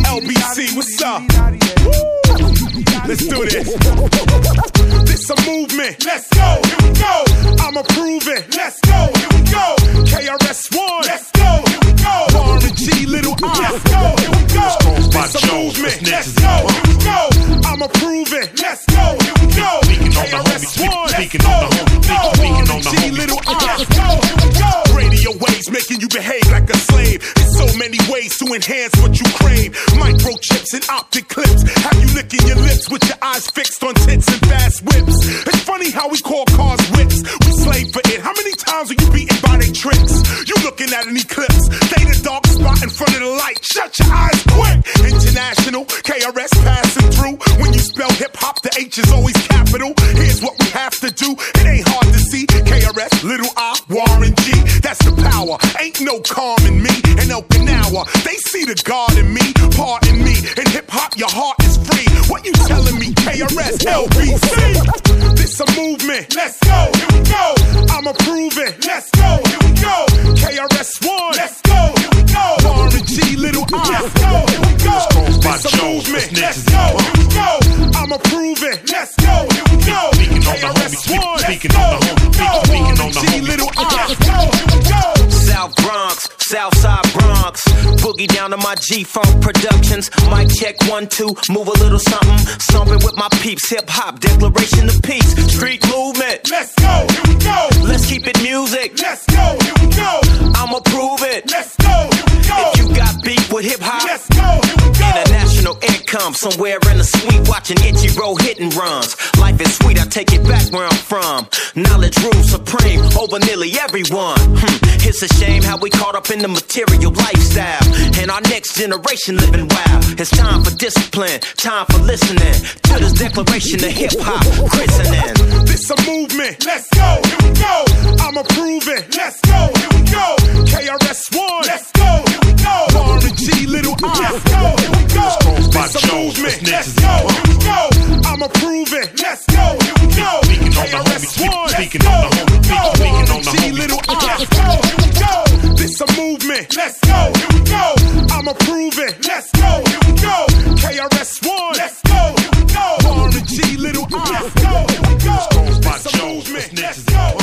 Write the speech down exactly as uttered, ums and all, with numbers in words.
L B C, what's up? Woo! Let's do this. This a movement. Let's go. Here we go. I'ma prove it. Let's go. Here we go. K R S One. Let's go. Here we go. Warren G, Little I. Let's go. Here we go. This a movement. Let's go. Here we go. I'ma prove it. Let's go. Here we go. K R S One. Speaking on the home. Speaking on the G, Little I. Let's go. Here we go. Radio waves making you behave like a slave. There's so many ways to enhance what you crave. Microchips and optic clips have you licking your lips with your eyes fixed on tits and fast whips. It's funny how we call cars whips. We slave for it. How many times are you beaten by they tricks? You looking at an eclipse. They the dark spot in front of the light. Shut your eyes quick. International, K R S passing through. When you spell hip hop, the H is always capital. Here's what we have to do. It ain't hard to see. K R S, Little I, Warren G. That's the power. Ain't no calm in me. In Okinawa, they see the God in me. Pardon me. In hip hop, your heart is free. What you telling me? K R S, L B C. This a movement. Let's go. Here we go. I'ma prove it. Let's go. Here we go. K R S One. Let's go. Here we go. Warren G, Little I. Let's go. Here we go. This a movement. Let's go. Here we go. I'ma prove it. Let's go. Here we go. K R S One. Speaking on the home. Speaking on the home. Little I. Let's go. Here we go. South Bronx, Southside Bronx, boogie down to my G-Funk Productions. Mic check one, two, move a little something. Stomping with my peeps, hip-hop, declaration of peace. Street movement, let's go, here we go. Let's keep it music, let's go, here we go. I'ma prove it, let's go, here we go. If you got beef with hip-hop, let's go, here we go. International income, somewhere in the suite, watching Itchy roll hit and runs. Life is sweet, I take it back where I'm from. Knowledge rules supreme over nearly everyone. Hmm. It's a shame how we caught up in the material lifestyle, and our next generation living wild. It's time for discipline, time for listening to this declaration of hip-hop christening. This a movement, let's go, here we go. I'ma prove it, let's go, here we go. K R S One, let's go, here we go. Warren G, Little I, let's go, here we go. This a movement, let's go, here we go. I'ma prove it, let's go, here we go. K R S One, let's go, here we go. Warren G, Little I, let's go, here we go. This a movement, let's go, here we go. I'ma prove it, let's go, here we go. K R S One, let's go, here we go. Warren G, Little I, let's go, here we go. This a movement, let's go.